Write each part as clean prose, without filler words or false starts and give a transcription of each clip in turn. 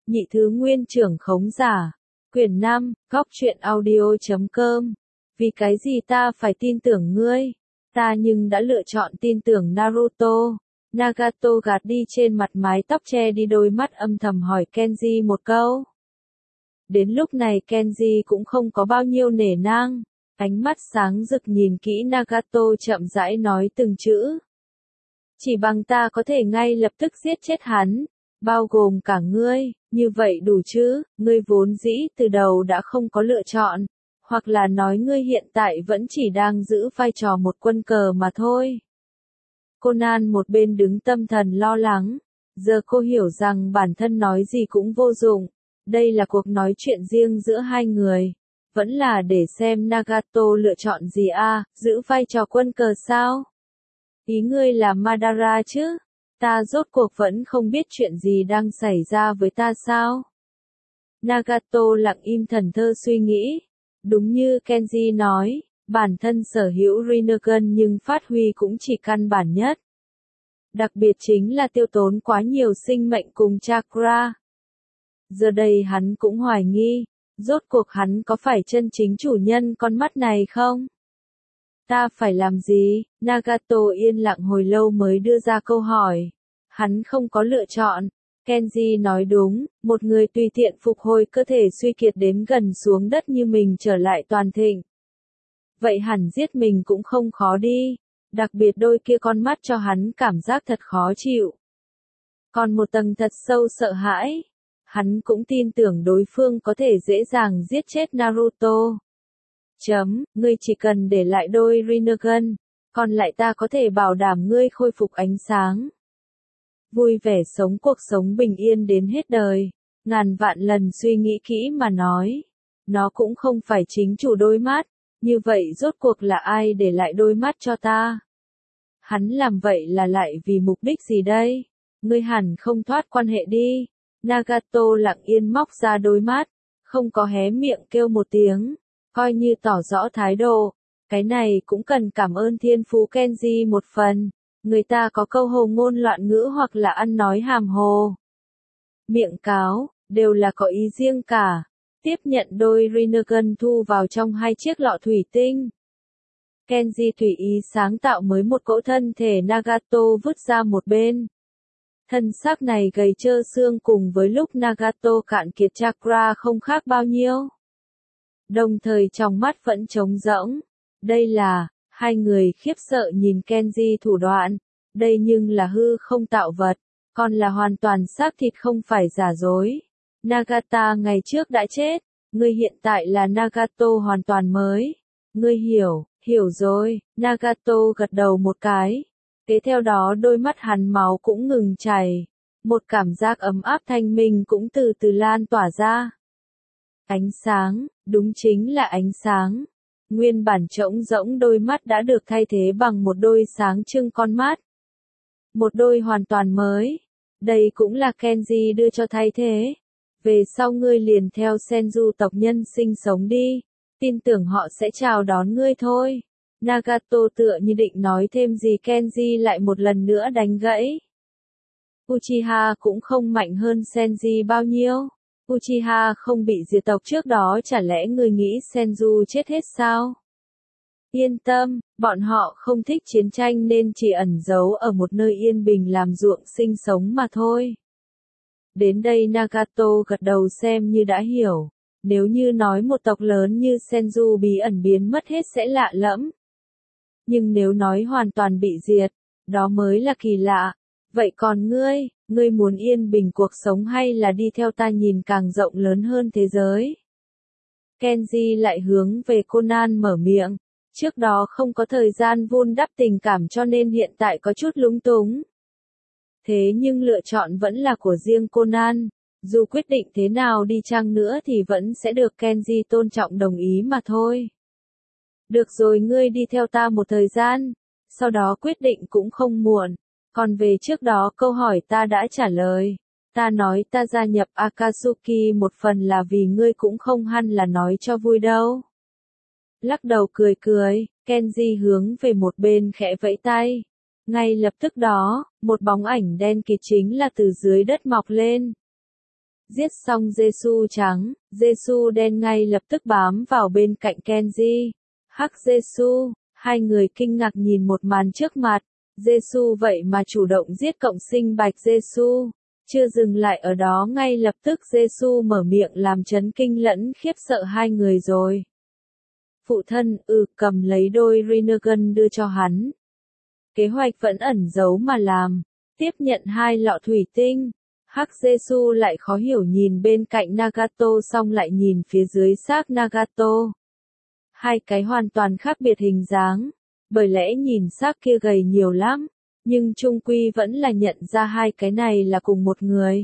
Nhị thứ nguyên trưởng khống giả. Quyển 5, góc truyện audio.com. Vì cái gì ta phải tin tưởng ngươi? Ta nhưng đã lựa chọn tin tưởng Naruto. Nagato gạt đi trên mặt mái tóc che đi đôi mắt âm thầm hỏi Kenji một câu. Đến lúc này Kenji cũng không có bao nhiêu nể nang. Ánh mắt sáng rực nhìn kỹ Nagato chậm rãi nói từng chữ. Chỉ bằng ta có thể ngay lập tức giết chết hắn, bao gồm cả ngươi, như vậy đủ chứ, ngươi vốn dĩ từ đầu đã không có lựa chọn, hoặc là nói ngươi hiện tại vẫn chỉ đang giữ vai trò một quân cờ mà thôi. Conan một bên đứng tâm thần lo lắng, giờ cô hiểu rằng bản thân nói gì cũng vô dụng, đây là cuộc nói chuyện riêng giữa hai người, vẫn là để xem Nagato lựa chọn gì giữ vai trò quân cờ sao? Ý ngươi là Madara chứ? Ta rốt cuộc vẫn không biết chuyện gì đang xảy ra với ta sao? Nagato lặng im thần thơ suy nghĩ. Đúng như Kenji nói, bản thân sở hữu Rinnegan nhưng phát huy cũng chỉ căn bản nhất. Đặc biệt chính là tiêu tốn quá nhiều sinh mệnh cùng chakra. Giờ đây hắn cũng hoài nghi, rốt cuộc hắn có phải chân chính chủ nhân con mắt này không? Ta phải làm gì? Nagato yên lặng hồi lâu mới đưa ra câu hỏi. Hắn không có lựa chọn. Kenji nói đúng, một người tùy tiện phục hồi cơ thể suy kiệt đến gần xuống đất như mình trở lại toàn thịnh. Vậy hẳn giết mình cũng không khó đi. Đặc biệt đôi kia con mắt cho hắn cảm giác thật khó chịu. Còn một tầng thật sâu sợ hãi. Hắn cũng tin tưởng đối phương có thể dễ dàng giết chết Naruto. Ngươi chỉ cần để lại đôi Rinnegan, còn lại ta có thể bảo đảm ngươi khôi phục ánh sáng. Vui vẻ sống cuộc sống bình yên đến hết đời, ngàn vạn lần suy nghĩ kỹ mà nói. Nó cũng không phải chính chủ đôi mắt, như vậy rốt cuộc là ai để lại đôi mắt cho ta? Hắn làm vậy là lại vì mục đích gì đây? Ngươi hẳn không thoát quan hệ đi. Nagato lặng yên móc ra đôi mắt, không có hé miệng kêu một tiếng. Coi như tỏ rõ thái độ, cái này cũng cần cảm ơn thiên phú Kenji một phần, người ta có câu hồ ngôn loạn ngữ hoặc là ăn nói hàm hồ. Miệng cáo, đều là có ý riêng cả, tiếp nhận đôi Rinnegan thu vào trong hai chiếc lọ thủy tinh. Kenji tùy ý sáng tạo mới một cỗ thân thể Nagato vứt ra một bên. Thân xác này gầy trơ xương cùng với lúc Nagato cạn kiệt chakra không khác bao nhiêu. Đồng thời trong mắt vẫn trống rỗng. Đây là, hai người khiếp sợ nhìn Kenji thủ đoạn. Đây nhưng là hư không tạo vật, còn là hoàn toàn xác thịt không phải giả dối. Nagata ngày trước đã chết, ngươi hiện tại là Nagato hoàn toàn mới. Ngươi hiểu rồi, Nagato gật đầu một cái. Kế theo đó đôi mắt hắn máu cũng ngừng chảy. Một cảm giác ấm áp thanh minh cũng từ từ lan tỏa ra. Ánh sáng, đúng chính là ánh sáng. Nguyên bản trống rỗng đôi mắt đã được thay thế bằng một đôi sáng trưng con mắt. Một đôi hoàn toàn mới. Đây cũng là Kenji đưa cho thay thế. Về sau ngươi liền theo Senju tộc nhân sinh sống đi. Tin tưởng họ sẽ chào đón ngươi thôi. Nagato tựa như định nói thêm gì Kenji lại một lần nữa đánh gãy. Uchiha cũng không mạnh hơn Senji bao nhiêu. Uchiha không bị diệt tộc trước đó chả lẽ người nghĩ Senju chết hết sao? Yên tâm, bọn họ không thích chiến tranh nên chỉ ẩn giấu ở một nơi yên bình làm ruộng sinh sống mà thôi. Đến đây Nagato gật đầu xem như đã hiểu. Nếu như nói một tộc lớn như Senju bí ẩn biến mất hết sẽ lạ lẫm. Nhưng nếu nói hoàn toàn bị diệt, đó mới là kỳ lạ. Vậy còn ngươi muốn yên bình cuộc sống hay là đi theo ta nhìn càng rộng lớn hơn thế giới? Kenji lại hướng về Conan mở miệng. Trước đó không có thời gian vun đắp tình cảm cho nên hiện tại có chút lúng túng. Thế nhưng lựa chọn vẫn là của riêng Conan. Dù quyết định thế nào đi chăng nữa thì vẫn sẽ được Kenji tôn trọng đồng ý mà thôi. Được rồi, ngươi đi theo ta một thời gian. Sau đó quyết định cũng không muộn. Còn về trước đó câu hỏi ta đã trả lời. Ta nói ta gia nhập Akatsuki một phần là vì ngươi cũng không hẳn là nói cho vui đâu. Lắc đầu cười, Kenji hướng về một bên khẽ vẫy tay. Ngay lập tức đó, một bóng ảnh đen kịt chính là từ dưới đất mọc lên. Giết xong Jesu trắng, Jesu đen ngay lập tức bám vào bên cạnh Kenji. Hắc Jesu, hai người kinh ngạc nhìn một màn trước mặt. Jesu vậy mà chủ động giết cộng sinh Bạch Jesu. Chưa dừng lại ở đó, ngay lập tức Jesu mở miệng làm chấn kinh lẫn khiếp sợ hai người rồi. Phụ thân, cầm lấy đôi Rinnegan đưa cho hắn. Kế hoạch vẫn ẩn giấu mà làm. Tiếp nhận hai lọ thủy tinh. Hắc Jesu lại khó hiểu nhìn bên cạnh Nagato xong lại nhìn phía dưới xác Nagato. Hai cái hoàn toàn khác biệt hình dáng. Bởi lẽ nhìn xác kia gầy nhiều lắm. Nhưng chung quy vẫn là nhận ra hai cái này là cùng một người.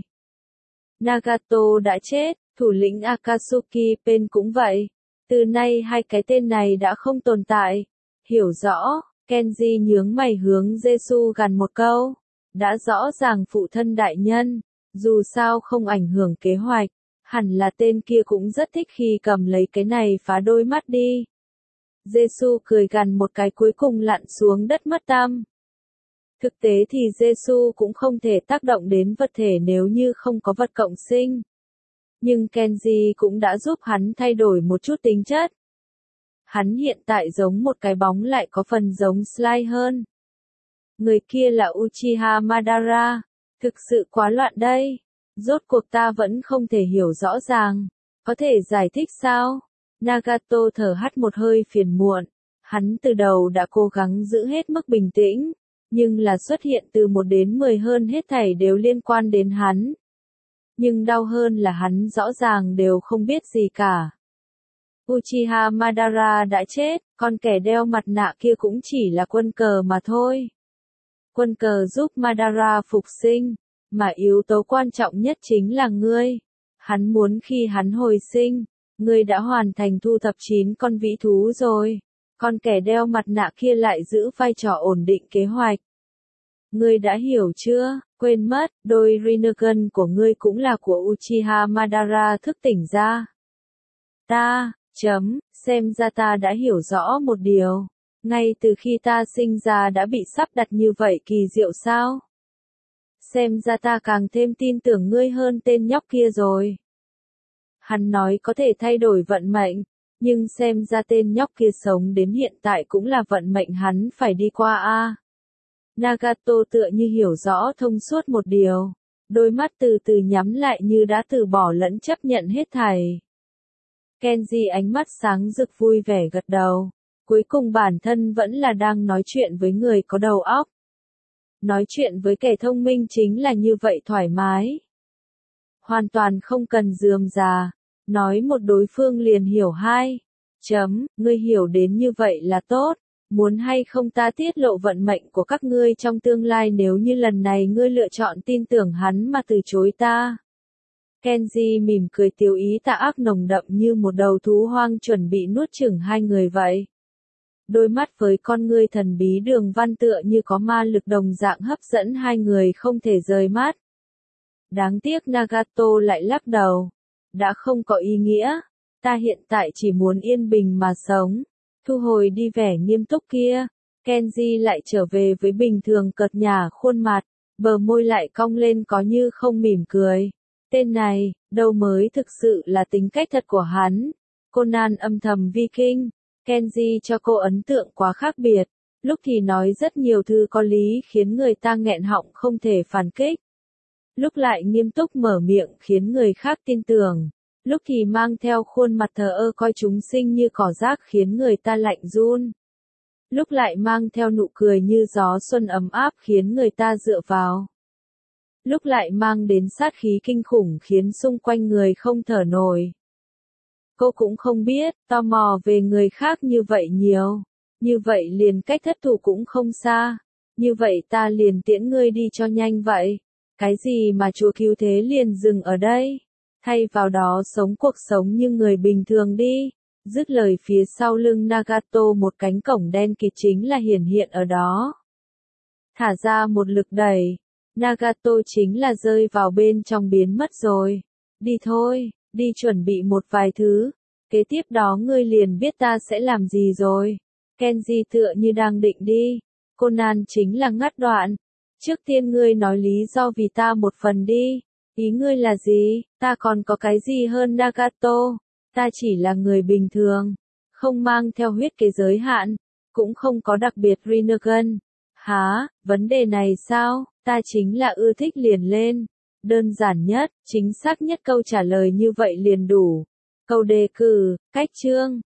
Nagato đã chết, thủ lĩnh Akatsuki Pen cũng vậy. Từ nay hai cái tên này đã không tồn tại. Hiểu rõ, Kenji nhướng mày hướng Jesu gằn một câu. Đã rõ ràng phụ thân đại nhân, dù sao không ảnh hưởng kế hoạch, hẳn là tên kia cũng rất thích khi cầm lấy cái này phá đôi mắt đi. Jesu cười gằn một cái cuối cùng lặn xuống đất mất tăm. Thực tế thì Jesu cũng không thể tác động đến vật thể nếu như không có vật cộng sinh. Nhưng Kenji cũng đã giúp hắn thay đổi một chút tính chất. Hắn hiện tại giống một cái bóng lại có phần giống Sly hơn. Người kia là Uchiha Madara. Thực sự quá loạn đây. Rốt cuộc ta vẫn không thể hiểu rõ ràng. Có thể giải thích sao? Nagato thở hắt một hơi phiền muộn. Hắn từ đầu đã cố gắng giữ hết mức bình tĩnh. Nhưng là xuất hiện từ 1 đến 10 hơn hết thảy đều liên quan đến hắn. Nhưng đau hơn là hắn rõ ràng đều không biết gì cả. Uchiha Madara đã chết, còn kẻ đeo mặt nạ kia cũng chỉ là quân cờ mà thôi. Quân cờ giúp Madara phục sinh, mà yếu tố quan trọng nhất chính là ngươi. Hắn muốn khi hắn hồi sinh, ngươi đã hoàn thành thu thập 9 con vĩ thú rồi. Còn kẻ đeo mặt nạ kia lại giữ vai trò ổn định kế hoạch. Ngươi đã hiểu chưa? Quên mất, đôi Rinnegan của ngươi cũng là của Uchiha Madara thức tỉnh ra. Xem ra ta đã hiểu rõ một điều. Ngay từ khi ta sinh ra đã bị sắp đặt như vậy kỳ diệu sao? Xem ra ta càng thêm tin tưởng ngươi hơn tên nhóc kia rồi. Hắn nói có thể thay đổi vận mệnh, nhưng xem ra tên nhóc kia sống đến hiện tại cũng là vận mệnh hắn phải đi qua a. Nagato tựa như hiểu rõ thông suốt một điều, đôi mắt từ từ nhắm lại như đã từ bỏ lẫn chấp nhận hết thảy. Kenji ánh mắt sáng rực vui vẻ gật đầu, cuối cùng bản thân vẫn là đang nói chuyện với người có đầu óc. Nói chuyện với kẻ thông minh chính là như vậy thoải mái. Hoàn toàn không cần rườm rà, nói một đối phương liền hiểu hai. Ngươi hiểu đến như vậy là tốt. Muốn hay không ta tiết lộ vận mệnh của các ngươi trong tương lai nếu như lần này ngươi lựa chọn tin tưởng hắn mà từ chối ta. Kenji mỉm cười tiêu ý tà ác nồng đậm như một đầu thú hoang chuẩn bị nuốt chửng hai người vậy. Đôi mắt với con ngươi thần bí đường văn tựa như có ma lực đồng dạng hấp dẫn hai người không thể rời mắt. Đáng tiếc Nagato lại lắc đầu. Đã không có ý nghĩa. Ta hiện tại chỉ muốn yên bình mà sống. Thu hồi đi vẻ nghiêm túc kia. Kenji lại trở về với bình thường cợt nhả khuôn mặt. Bờ môi lại cong lên có như không mỉm cười. Tên này, đâu mới thực sự là tính cách thật của hắn. Conan âm thầm Viking. Kenji cho cô ấn tượng quá khác biệt. Lúc thì nói rất nhiều thứ có lý khiến người ta nghẹn họng không thể phản kích. Lúc lại nghiêm túc mở miệng khiến người khác tin tưởng. Lúc thì mang theo khuôn mặt thờ ơ coi chúng sinh như cỏ rác khiến người ta lạnh run. Lúc lại mang theo nụ cười như gió xuân ấm áp khiến người ta dựa vào. Lúc lại mang đến sát khí kinh khủng khiến xung quanh người không thở nổi. Cô cũng không biết, tò mò về người khác như vậy nhiều. Như vậy liền cách thất thủ cũng không xa. Như vậy ta liền tiễn ngươi đi cho nhanh vậy. Cái gì mà chúa cứu thế liền dừng ở đây. Thay vào đó sống cuộc sống như người bình thường đi. Dứt lời phía sau lưng Nagato một cánh cổng đen kịt chính là hiển hiện ở đó. Thả ra một lực đẩy. Nagato chính là rơi vào bên trong biến mất rồi. Đi thôi, đi chuẩn bị một vài thứ. Kế tiếp đó ngươi liền biết ta sẽ làm gì rồi. Kenji tựa như đang định đi. Conan chính là ngắt đoạn. Trước tiên ngươi nói lý do vì ta một phần đi. Ý ngươi là gì? Ta còn có cái gì hơn Nagato? Ta chỉ là người bình thường, không mang theo huyết kế giới hạn, cũng không có đặc biệt Rinnegan. Hả, vấn đề này sao? Ta chính là ưa thích liền lên. Đơn giản nhất, chính xác nhất câu trả lời như vậy liền đủ. Câu đề cử, cách chương.